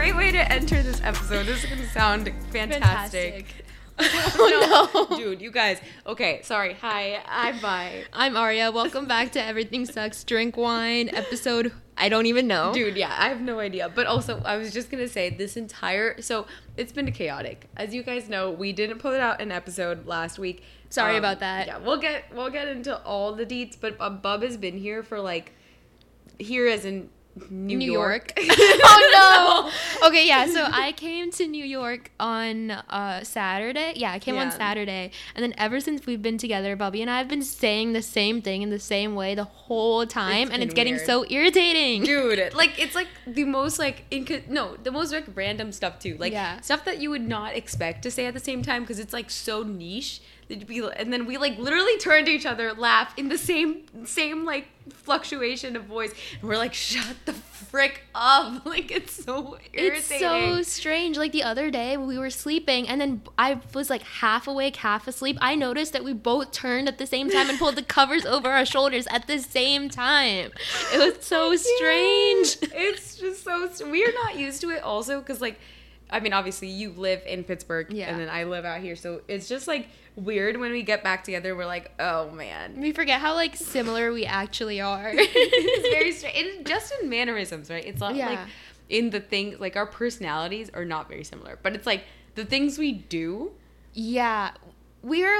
great way to enter this episode. This is going to sound fantastic. Oh no. Dude, you guys. Okay, sorry. Hi, I'm Bye. I'm Arya. Welcome back to Everything Sucks Drink Wine episode. I don't even know. Dude, yeah, I have no idea. But also, I was just going to say so it's been chaotic. As you guys know, we didn't put out an episode last week. Sorry about that. Yeah, we'll get into all the deets, but Bub has been here for here as in New York. Oh no. Okay, yeah. So I came to New York on Saturday. Yeah, I came on Saturday, and then ever since we've been together, Bubby and I have been saying the same thing in the same way the whole time, and it's getting weird. so irritating. Dude, it's the most the most random stuff too. Stuff that you would not expect to say at the same time because it's so niche. And then we literally turn to each other, laugh in the same fluctuation of voice, and we're like, shut the frick up. It's so irritating. It's so strange. The other day we were sleeping and then I was half awake, half asleep. I noticed that we both turned at the same time and pulled the covers over our shoulders at the same time. It was so strange. It's just so we're not used to it also because obviously you live in Pittsburgh and then I live out here, so it's just weird when we get back together. We're like, oh man, we forget how similar we actually are. It's very strange. It's just in mannerisms, right? It's not in the things our personalities are not very similar, but it's the things we do. Yeah, we're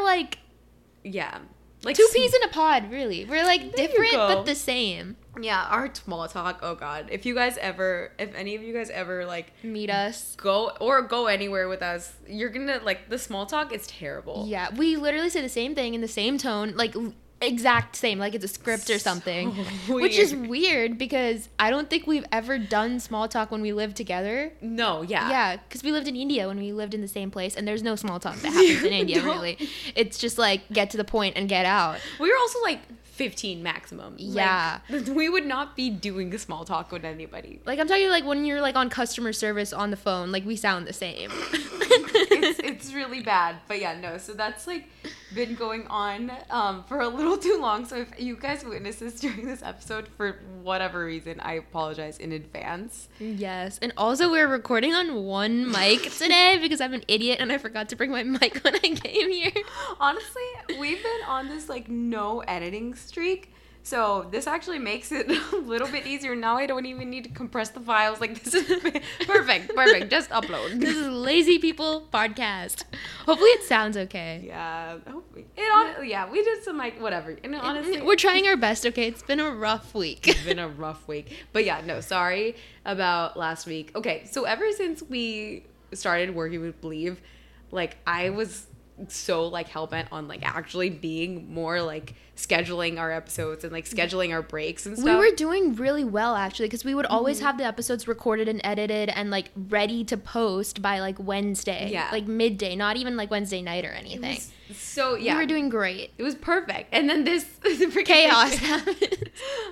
two peas in a pod, really. We're different but the same. Yeah, our small talk. Oh God, if any of you guys ever meet us, go anywhere with us, you're gonna the small talk is terrible. Yeah, we literally say the same thing in the same tone, exact same, it's a script or something, which is weird because I don't think we've ever done small talk when we lived together. No, yeah, because we lived in India when we lived in the same place, and there's no small talk that happens in India. Really, it's just get to the point and get out. We were also 15 maximum. Yeah. We would not be doing small talk with anybody. I'm talking when you're on customer service on the phone, we sound the same. it's really bad. But yeah, no. So that's been going on for a little too long. So if you guys witness this during this episode for whatever reason, I apologize in advance. Yes. And also we're recording on one mic today because I'm an idiot and I forgot to bring my mic when I came here. Honestly, we've been on this no editing streak. So this actually makes it a little bit easier. Now I don't even need to compress the files. This is perfect. Just upload. This is Lazy People Podcast. Hopefully it sounds okay. Yeah. We did some whatever. And honestly, we're trying our best, okay? It's been a rough week. It's been a rough week. But yeah, no, sorry about last week. Okay, so ever since we started working with Believe, I was so hell-bent on actually being more scheduling our episodes and scheduling our breaks and stuff. We were doing really well actually because we would always have the episodes recorded and edited and ready to post by Wednesday. Yeah. Midday, not even Wednesday night or anything. So yeah. We were doing great. It was perfect. And then this chaos happened.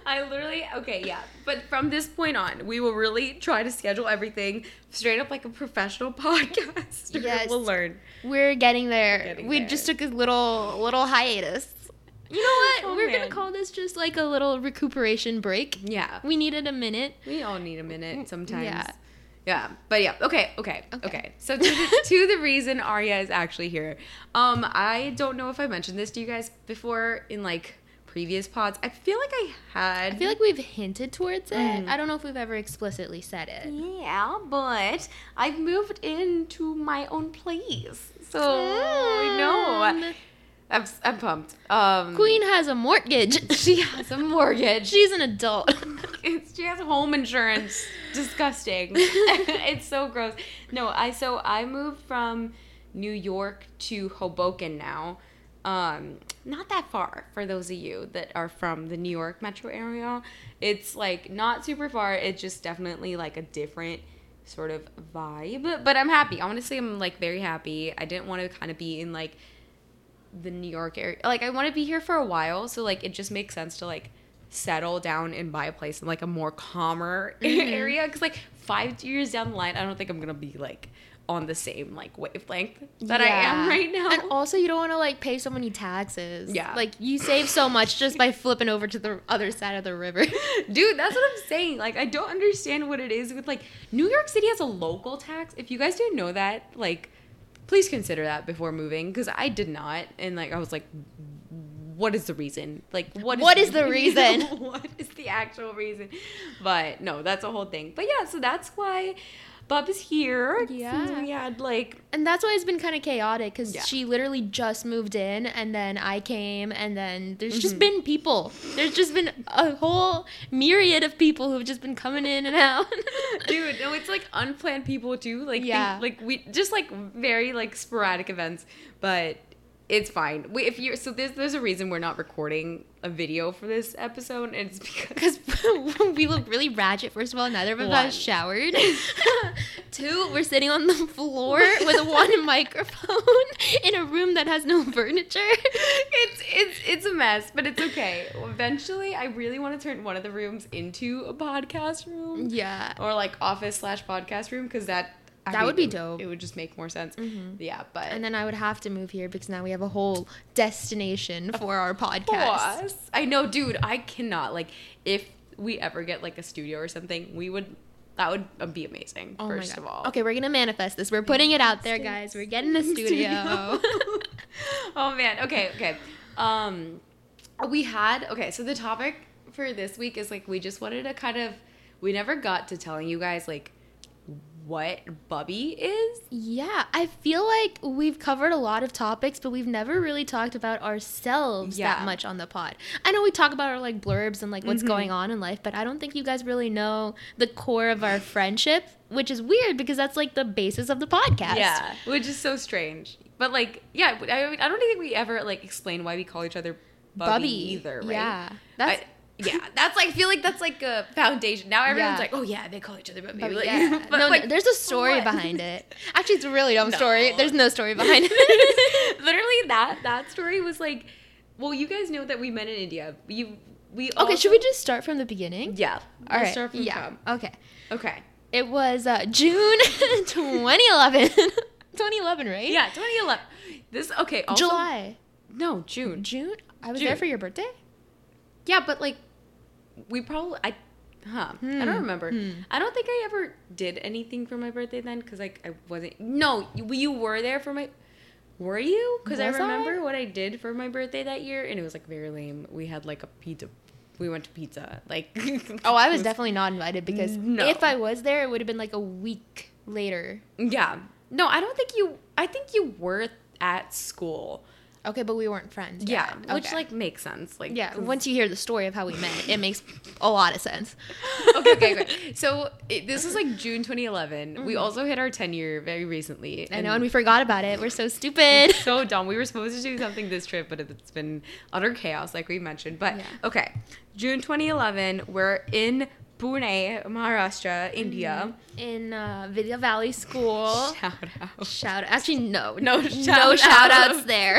But from this point on, we will really try to schedule everything straight up like a professional podcast. Yes. We'll learn. We're getting there. We just took a little hiatus. You know what? We're going to call this just a little recuperation break. Yeah. We needed a minute. We all need a minute sometimes. Yeah. Yeah. But yeah. Okay. So to the reason Arya is actually here. I don't know if I mentioned this to you guys before in previous pods. I feel I feel we've hinted towards it. I don't know if we've ever explicitly said it. Yeah, but I've moved into my own place. So, I know. I'm pumped. Queen has a mortgage. She has a mortgage. She's an adult. She has home insurance. Disgusting. It's so gross. No, I moved from New York to Hoboken now. Not that far for those of you that are from the New York metro area. It's not super far. It's just definitely a different sort of vibe. But I'm happy. Honestly, I'm very happy. I didn't want to kind of be in the New York area. I want to be here for a while, so it just makes sense to settle down and buy a place in a more calmer area because 5 years down the line I don't think I'm gonna be on the same like wavelength that I am right now. And also you don't want to like pay so many taxes. Yeah. Like you save so much just by flipping over to the other side of the river. Dude, that's what I'm saying. Like, I don't understand what it is with like New York City has a local tax. If you guys didn't know that, like, please consider that before moving, because I did not. And like I was like, what is the reason? Like, what is the reason? What is the actual reason? But no, that's a whole thing. But yeah, so that's why Bub is here. Yeah. We had like, and that's why it's been kind of chaotic, because Yeah. she literally just moved in, and then I came, and then there's just been people. There's just been a whole myriad of people who've just been coming in and out. dude, no, it's like unplanned people too. Like, Yeah. like we just like very like sporadic events, but it's fine. If you're so there's a reason we're not recording a video for this episode, and it's because we look really ratchet. First of all, neither of us One. have showered. Two, we're sitting on the floor with one microphone in a room that has no furniture. it's a mess, but it's okay. Eventually, I really want to turn one of the rooms into a podcast room. Yeah. Or like office/podcast room, because that Would be dope. It would just make more sense. Yeah, but And then I would have to move here because now we have a whole destination for our podcast. Boss. I know, dude. I cannot. Like, if we ever get like a studio or something, that would be amazing. Oh first my of God. all. Okay, we're gonna manifest this. We're putting it out there, guys. We're getting a studio. Oh man. Okay. So the topic for this week is like, we just wanted to we never got to telling you guys like what Bubby is. Yeah, I feel like we've covered a lot of topics, but we've never really talked about ourselves that much on the pod. I know we talk about our like blurbs and like what's going on in life, but I don't think you guys really know the core of our friendship, which is weird because that's like the basis of the podcast. Yeah, which is so strange. But like, yeah, I don't think we ever like explain why we call each other Bubby either, right? Yeah, that's like, I feel like that's like a foundation. Now everyone's Yeah. like, oh yeah, they call each other Bubby. But Like, yeah. but No, like, there's a story what? behind it. Actually, it's a really dumb No. story. There's no story behind it. Literally, that story was like, well, you guys know that we met in India. We Okay, also, should we just start from the beginning? Yeah. All right. Start from Yeah. Tom. Okay. Okay. It was June 2011. 2011, right? Yeah, 2011. This okay. Also, July. No, June. June? I was June. there for your birthday? Yeah, but like, we probably I don't remember. I don't think I ever did anything for my birthday then, because like I wasn't. No, you were there for my. Were you? Because I Was remember I? what I did for my birthday that year, and it was like very lame. We had like a pizza. We went to pizza. Like. Oh, I was definitely not invited because No. if I was there, it would have been like a week later. Yeah. No, I don't think you. I think you were at school. Okay, but we weren't friends. Yeah, yet. which Okay. like makes sense. Like, Yeah, once you hear the story of how we met, it makes a lot of sense. okay. So this was like June 2011. We also hit our 10-year very recently. I know, and we forgot about it. We're so stupid. So dumb. We were supposed to do something this trip, but it's been utter chaos, like we mentioned. But Yeah. okay, June 2011. We're in Pune, Maharashtra, India. In Vidya Valley School. Shout out. Shout actually no shout shout outs outs. there.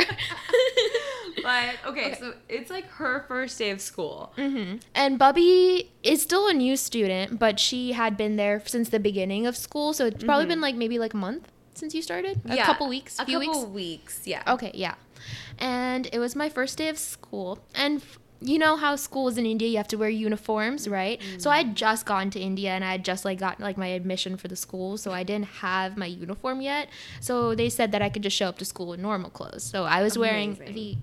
But okay, so it's like her first day of school. And Bubby is still a new student, but she had been there since the beginning of school, so it's probably been like maybe like a month since you started. A couple weeks, A few couple weeks. weeks. Yeah. Okay, yeah. And it was my first day of school, and you know how schools in India you have to wear uniforms, right? So I had just gone to India and I had just like gotten like my admission for the school, so I didn't have my uniform yet. So they said that I could just show up to school in normal clothes. So I was wearing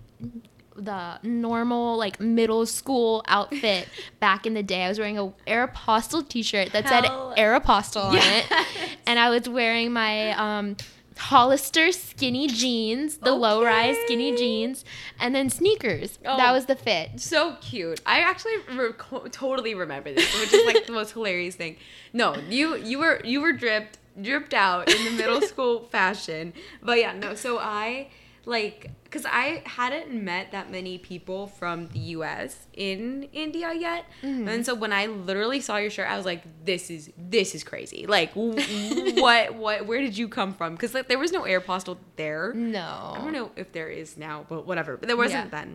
the normal like middle school outfit back in the day. I was wearing a Aeropostale t-shirt that said Aeropostale on it, and I was wearing my Hollister skinny jeans, the low-rise skinny jeans, and then sneakers. Oh. That was the fit. So cute. I actually totally remember this, which is like the most hilarious thing. No, you were dripped out in the middle school fashion. But yeah, no. So I because I hadn't met that many people from the U.S. in India yet, and so when I literally saw your shirt, I was like, "This is crazy! Like, what? Where did you come from?" Because like there was no Aeropostale there. No. I don't know if there is now, but whatever. But there wasn't Yeah. then.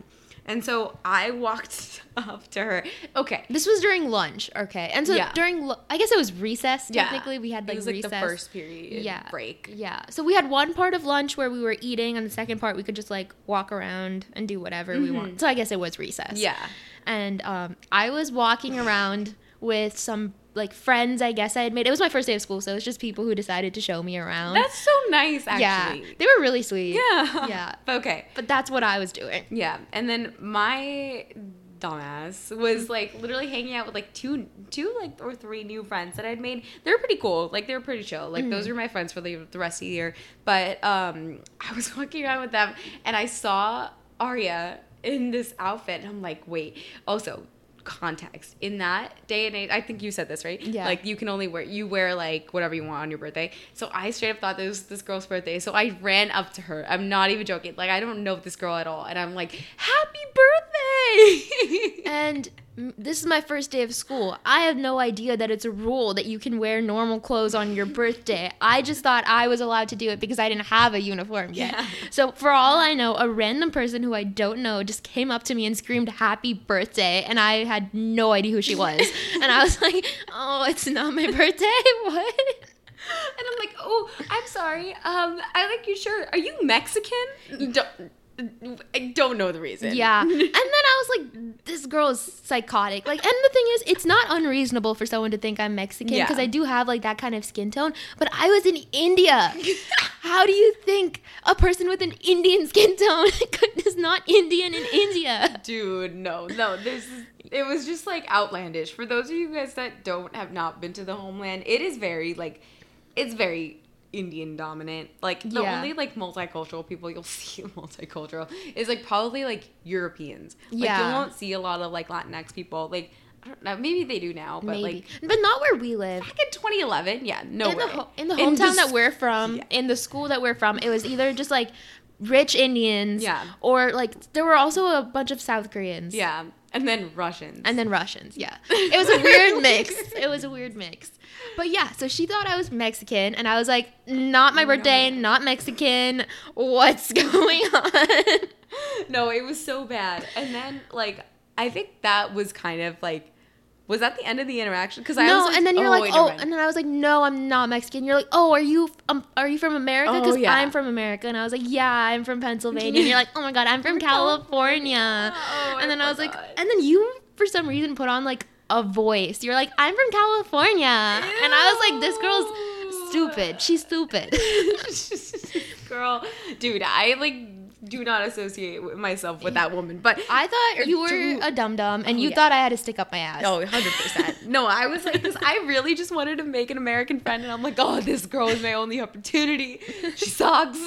And so I walked up to her. Okay. This was during lunch, okay. And so I guess it was recess, technically. Yeah. We had, like, it was, recess. Like, the first period break. Yeah. So we had one part of lunch where we were eating, and the second part we could just, like, walk around and do whatever we want. So I guess it was recess. Yeah. And I was walking around with some, like, friends, I guess I had made. It was my first day of school, so it was just people who decided to show me around. That's so nice, actually. Yeah. They were really sweet. Yeah. Yeah. Okay. But that's what I was doing. Yeah. And then my dumbass was, like, literally hanging out with, like, two like, or three new friends that I'd made. They were pretty cool. Like, they were pretty chill. Like, those were my friends for the rest of the year. But I was walking around with them, and I saw Arya in this outfit, and I'm like, wait. Also, context. In that day and age, I think you said this, right? Yeah. Like, you can only wear like whatever you want on your birthday. So I straight up thought this was this girl's birthday. So I ran up to her. I'm not even joking. Like, I don't know this girl at all. And I'm like, happy birthday! And this is my first day of school. I have no idea that it's a rule that you can wear normal clothes on your birthday. I just thought I was allowed to do it because I didn't have a uniform yet. Yeah. So for all I know, a random person who I don't know just came up to me and screamed happy birthday, and I had no idea who she was. And I was like, oh, it's not my birthday? What? And I'm like, oh, I'm sorry. I like your shirt. Are you Mexican? I don't know the reason. Yeah. And then I was like, this girl is psychotic. Like, and the thing is, it's not unreasonable for someone to think I'm Mexican because I do have, like, that kind of skin tone. But I was in India. How do you think a person with an Indian skin tone is not Indian in India? Dude, no. It was just, like, outlandish. For those of you guys that have not been to the homeland, it is very, like, it's very Indian dominant. Like, the only, like, multicultural people you'll see multicultural is, like, probably, like, Europeans. Like, you won't see a lot of, like, Latinx people. Like, I don't know, maybe they do now, but maybe. like, but not where we live. Back in 2011, no way. In the hometown that we're from, in the school that we're from, it was either just, like, rich Indians, or, like, there were also a bunch of South Koreans. Yeah. And then Russians. Yeah. It was a weird mix. But yeah, so she thought I was Mexican, and I was like, not my birthday, not Mexican. What's going on? No, it was so bad. And then, like, I think that was kind of, like, was that the end of the interaction? Because I was like, and then you're like, and then I was like, no, I'm not Mexican. You're like, oh, are you from America? Because I'm from America. And I was like, yeah, I'm from Pennsylvania. And you're like, oh my God, I'm from California. And then I was like, and then you, for some reason, put on, like, a voice. You're like, I'm from California. Ew. And I was like, this girl's stupid. She's stupid. Girl, dude, I, like, do not associate myself with that woman. But I thought you were a dum-dum, and you thought I had to stick up my ass. Oh, 100%. No, I was like, because I really just wanted to make an American friend, and I'm like, oh, this girl is my only opportunity. She sucks.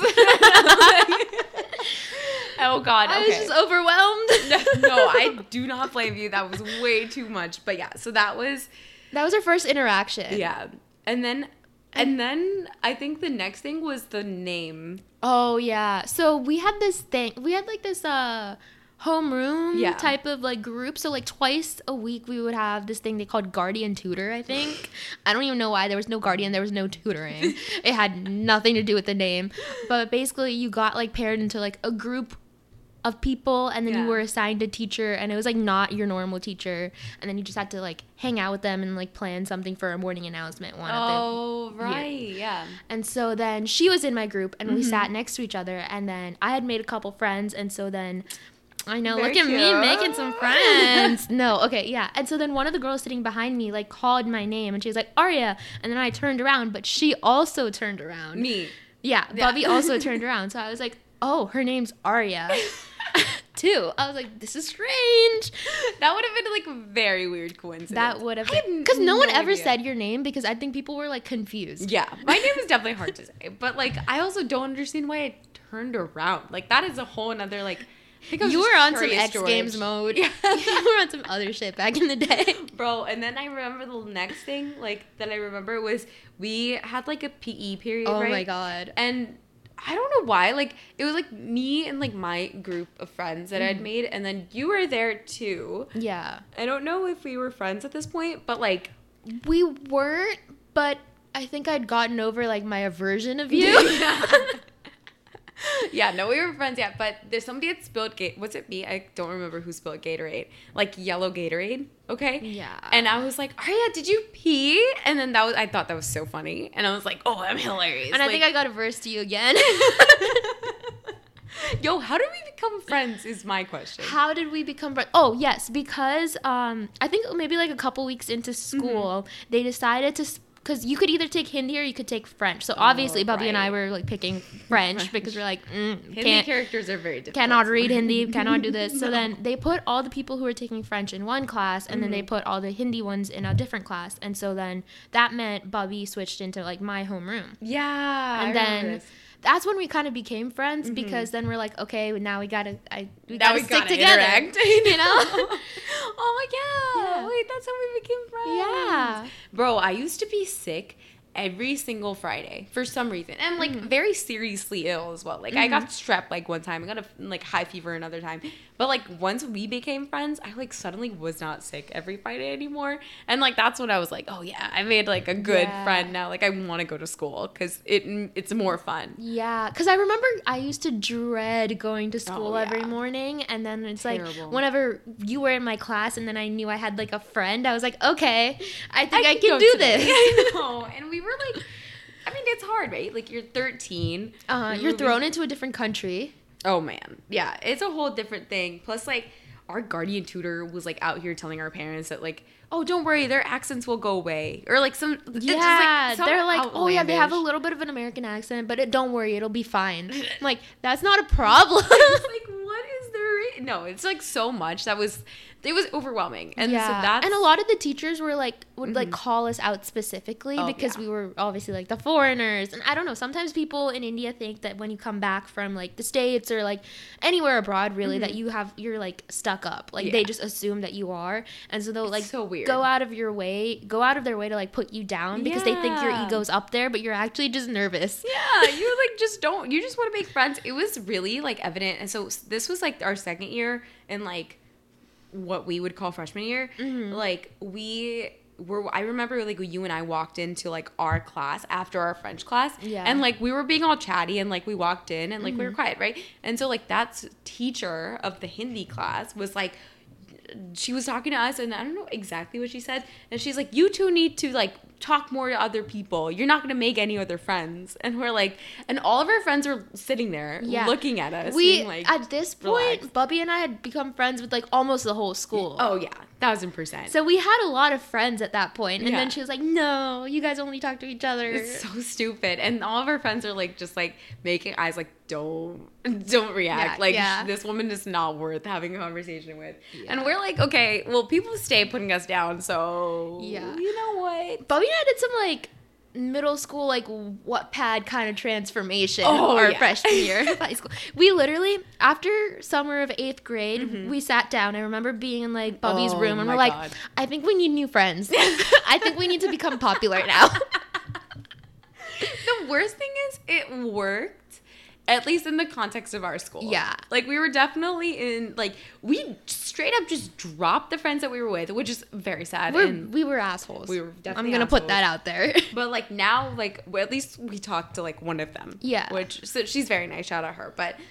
Oh, God. Okay. I was just overwhelmed. No, I do not blame you. That was way too much. But yeah, so that was our first interaction. Yeah. And then I think the next thing was the name. Oh, yeah. So we had this thing. We had, like, this homeroom type of, like, group. So, like, twice a week we would have this thing they called guardian tutor, I think. I don't even know why. There was no guardian. There was no tutoring. It had nothing to do with the name. But basically you got, like, paired into, like, a group of people, and then you were assigned a teacher, and it was, like, not your normal teacher, and then you just had to, like, hang out with them and, like, plan something for a morning announcement Yeah. And so then she was in my group, and we sat next to each other, and then I had made a couple friends, and so then I know, look at me making some friends. No, okay, yeah. And so then one of the girls sitting behind me, like, called my name, and she was like, Arya, and then I turned around, but she also turned around. Me. Yeah, Bubby also turned around, so I was like, oh, her name's Arya. Too. I was like, this is strange. That would have been, like, a very weird coincidence. That would have been. Because no one ever said your name, because I think people were, like, confused. Yeah. My name is definitely hard to say. But, like, I also don't understand why I turned around. Like, that is a whole another, like, I think you were on some X Games mode. Yeah. You were on some other shit back in the day. Bro, and then I remember the next thing, like, that I remember was we had, like, a PE period, right? Oh, my God. And I don't know why, like, it was, like, me and, like, my group of friends that I'd made, and then you were there, too. Yeah. I don't know if we were friends at this point, but, like... We weren't, but I think I'd gotten over, like, my aversion of you. Yeah, no, we were friends, yeah. But there's somebody that spilled was it me? I don't remember who spilled Gatorade. Like yellow Gatorade, okay? Yeah. And I was like, Arya, did you pee? And then I thought that was so funny. And I was like, oh, I'm hilarious. And I think I got a verse to you again. Yo, how did we become friends is my question. How did we become friends? Oh, yes, because I think maybe like a couple weeks into school, they decided to, because you could either take Hindi or you could take French. So obviously, Bubby and I were like picking French because we're like, Hindi characters are very difficult. Cannot read Hindi, cannot do this. So then they put all the people who were taking French in one class, and then they put all the Hindi ones in a different class. And so then that meant Bubby switched into like my homeroom. Yeah. And then that's when we kind of became friends because then we're like, okay, now we gotta stick together, interact, you know? Oh yeah. Wait, that's how we became friends. Yeah, bro, I used to be sick every single Friday for some reason, and like very seriously ill as well. Like I got strep like one time, I got a like high fever another time, but like once we became friends, I like suddenly was not sick every Friday anymore, and like that's when I was like, oh yeah, I made like a good friend now. Like I want to go to school because it's more fun. Yeah, because I remember I used to dread going to school every morning, and then it's terrible. Like whenever you were in my class, and then I knew I had like a friend, I was like, okay, I think I can do this. I know, and we were like, I mean, it's hard, right? Like you're 13. You're thrown into a different country. Oh man, yeah, it's a whole different thing. Plus, like, our guardian tutor was like out here telling our parents that like, oh, don't worry, their accents will go away, or like some. Yeah, they're like, oh yeah, they have a little bit of an American accent, but don't worry, it'll be fine. I'm like, that's not a problem. It's like, what is there? No, it's like so much it was overwhelming, and so that's, and a lot of the teachers were like would like call us out specifically because we were obviously like the foreigners, and I don't know, sometimes people in India think that when you come back from like the States or like anywhere abroad really that you're like stuck up, like they just assume that you are, and so they'll like so weird. go out of their way to like put you down because they think your ego's up there, but you're actually just nervous. Yeah, you like just don't, you just want to make friends. It was really like evident, and so this was like our second year in like what we would call freshman year. Like I remember like you and I walked into like our class after our French class, and like we were being all chatty, and like we walked in and like we were quiet, right? And so like that teacher of the Hindi class was like, she was talking to us, and I don't know exactly what she said, and she's like, you two need to like talk more to other people, you're not gonna make any other friends. And we're like, and all of our friends were sitting there looking at us, we like, at this point Bubby and I had become friends with like almost the whole school. Oh yeah, 1000%. So we had a lot of friends at that point, and then she was like, no, you guys only talk to each other. It's so stupid. And all of our friends are like just like making eyes like, don't react, this woman is not worth having a conversation with. And we're like, okay, well, people stay putting us down, so you know what, Bubby and I did some like middle school like Wattpad kind of transformation our freshman year of high school. We literally, after summer of 8th grade, we sat down. I remember being in like Bubby's room, and we're like, I think we need new friends. I think we need to become popular now. The worst thing is it worked. At least in the context of our school. Yeah. Like, we were definitely in, like, we straight up just dropped the friends that we were with, which is very sad. We were assholes. We were definitely I'm going to put that out there. But, like, now, like, at least we talked to, like, one of them. Yeah. So she's very nice. Shout out her. But,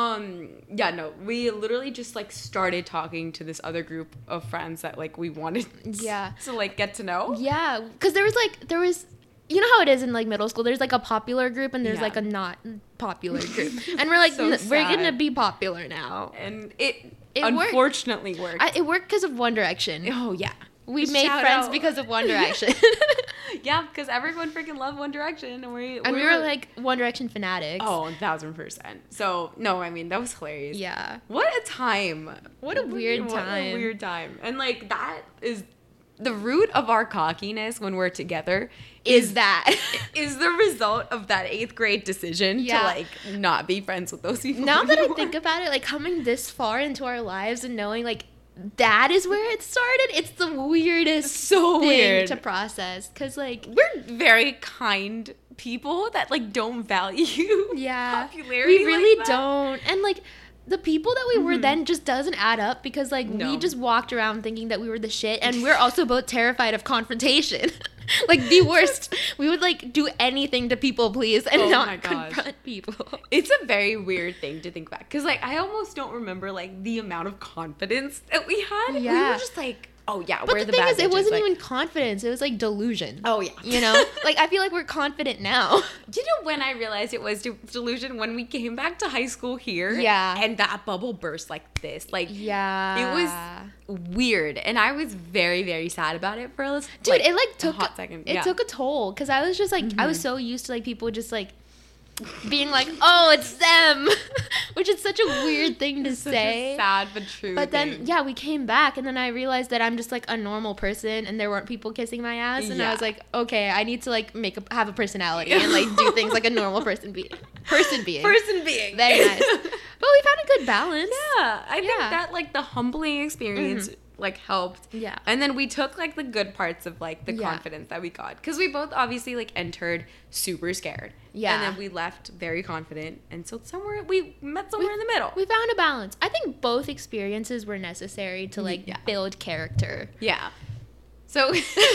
we literally just, like, started talking to this other group of friends that, like, we wanted to, like, get to know. Yeah. Because there was... You know how it is in like middle school? There's like a popular group and there's like a not popular group, and we're like, we're gonna be popular now, and it unfortunately worked. It worked because of One Direction. Oh yeah, we made friends because of One Direction. Yeah, because everyone freaking loved One Direction, and we were like One Direction fanatics. Oh, 1000%. So no, I mean that was hilarious. Yeah. What a time! What a weird time! And like that is the root of our cockiness when we're together. Is the result of that 8th grade decision to like not be friends with those people. Now that I think about it, like coming this far into our lives and knowing like that is where it started, it's the weirdest thing to process, because like we're very kind people that like don't value popularity. We really don't. And like the people that we were then just doesn't add up, because like we just walked around thinking that we were the shit, and we're also both terrified of confrontation. Like the worst. We would like do anything to people please and Oh my not gosh. confront people. It's a very weird thing to think back because, like, I almost don't remember like the amount of confidence that we had. We Yeah. were just like, oh yeah, But we're the the thing bad is, it bitches, wasn't like- even confidence. It was like delusion. Oh yeah, You know, like I feel like we're confident now. Do you know when I realized it was delusion? When we came back to high school here, Yeah. and that bubble burst like this, like Yeah, it was weird, and I was very very sad about it for a little. dude. It like took a hot second. It Yeah. took a toll because I was just like I was so used to like people just like being like, oh, it's them, which is such a weird thing to Such say. a sad but true. But then, thing. yeah, we came back, and then I realized that I'm just like a normal person, and there weren't people kissing my ass, and I Yeah. was like, okay, I need to like have a personality and like do things like a normal person being. person being Very nice. But we found a good balance. Yeah, I think Yeah. that like the humbling experience like helped. Yeah. And then we took like the good parts of like the Yeah. confidence that we got because we both obviously like entered super scared. Yeah. And then we left very confident, and so we met somewhere in the middle. We found a balance. I think both experiences were necessary to like Yeah. build character. Yeah. So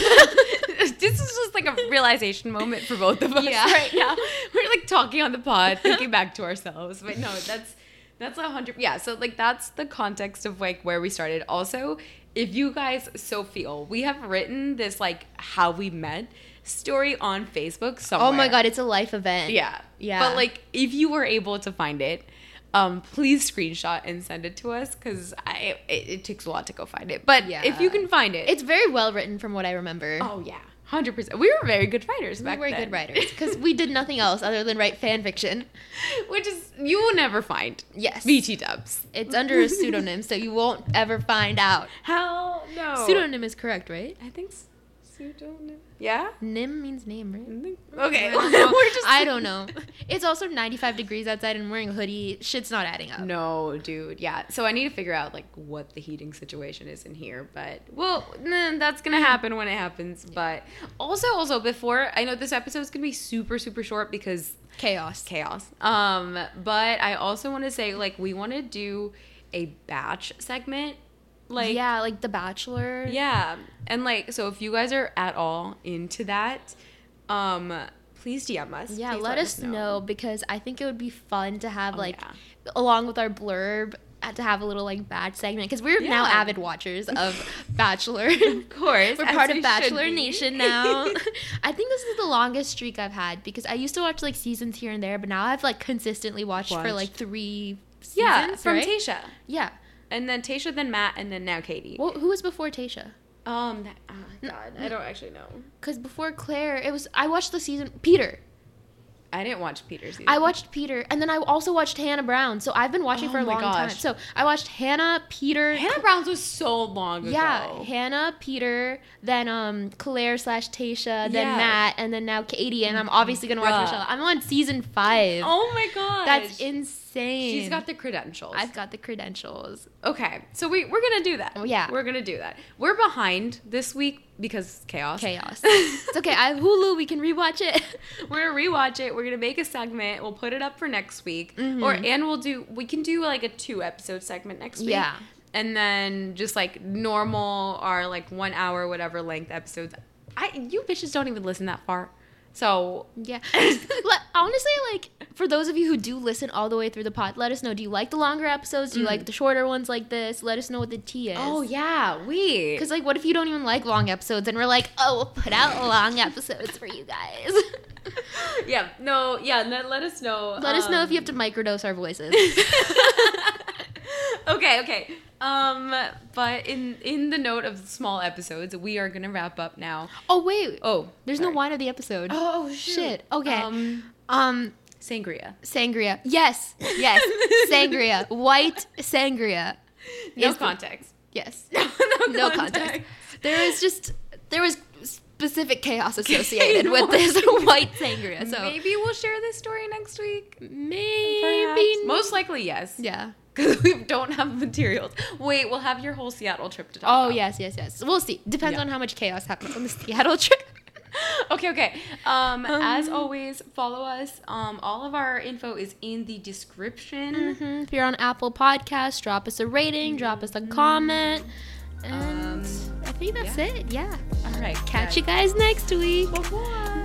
this is just like a realization moment for both of us Yeah. right now. We're like talking on the pod, thinking back to ourselves. But no, that's 100. Yeah. So like that's the context of like where we started. Also, if you guys so feel, we have written this like how we met story on Facebook somewhere. Oh my god, it's a life event. Yeah. Yeah. But like if you were able to find it, please screenshot and send it to us because it takes a lot to go find it. But Yeah. if you can find it, It's very well written from what I remember. oh yeah, 100%. We were very good writers We back were then. good writers because we did nothing else other than write fan fiction. Which is you will never find. Yes. BT dubs. It's under a pseudonym, so you won't ever find out. Hell no. Pseudonym is correct, right? I think pseudonym. Yeah. Nim means name, right? Okay. I don't know. We're just. I don't know. It's also 95 degrees outside and I'm wearing a hoodie. Shit's not adding up. No, dude. Yeah. So I need to figure out like what the heating situation is in here, but well, that's gonna happen when it happens. But also before I know this episode's gonna be super super short because Chaos. but I also want to say like we want to do a batch segment, like yeah, like The Bachelor. yeah, and like so if you guys are at all into that, please DM us. Yeah, Please let us know because I think it would be fun to have Oh, like yeah. along with our blurb to have a little like batch segment because we're now Yeah. avid watchers of Bachelor. Of course, We're as part we of should Bachelor be. Nation now. I think this is the longest streak I've had because I used to watch like seasons here and there, but now I've like consistently watched for Watched. like 3 seasons. Yeah, from right? Tasha, Yeah. and then Tasha, then Matt, and then now Katie. Well, who was before Tasha? Oh God, I don't actually know. Because before Claire, I watched the season Peter. I didn't watch Peter's season. I watched Peter, and then I also watched Hannah Brown. So I've been watching Oh for a my long time. gosh. So I watched Hannah, Peter. Hannah Brown's was so long ago. Yeah, Hannah, Peter, then Claire / Tasha, then Yeah. Matt, and then now Katie, and I'm obviously gonna watch Bruh. Michelle. I'm on season 5. Oh my god. That's insane. She's got the credentials. I've got the credentials. Okay, so we're gonna do that. Oh, yeah. We're gonna do that. We're behind this week because chaos. Chaos. It's okay. I have Hulu. We can rewatch it. We're gonna rewatch it. We're gonna make a segment. We'll put it up for next week, Mhm. we can do like a 2-episode segment next week. Yeah. And then just like normal or like 1 hour whatever length episodes. You bitches don't even listen that far, so Yeah. Honestly, like, for those of you who do listen all the way through the pod, let us know. Do you like the longer episodes? Do you like the shorter ones like this? Let us know what the tea is. oh yeah, we Because, like, what if you don't even like long episodes and we're like, oh, we'll put out long episodes for you guys? let us know. Let us know if you have to microdose our voices. Okay. But in the note of small episodes, we are gonna wrap up now. Oh, wait. Oh, There's sorry. no wine of the episode. Oh Shit. Okay. Sangria. Sangria. Yes. Sangria. White sangria. No Is the- context. Yes. No context. There was specific chaos associated with this white sangria. So maybe we'll share this story next week. maybe Perhaps. Most likely, yes. Yeah. Because we don't have materials. Wait, we'll have your whole Seattle trip to talk Oh about. yes. We'll see. Depends Yeah. on how much chaos happens on the Seattle trip. Okay. As always, follow us. All of our info is in the description. If you're on Apple Podcasts, drop us a rating, drop us a comment. And I think that's it. Yeah. All right. Catch you guys next week. Bye-bye.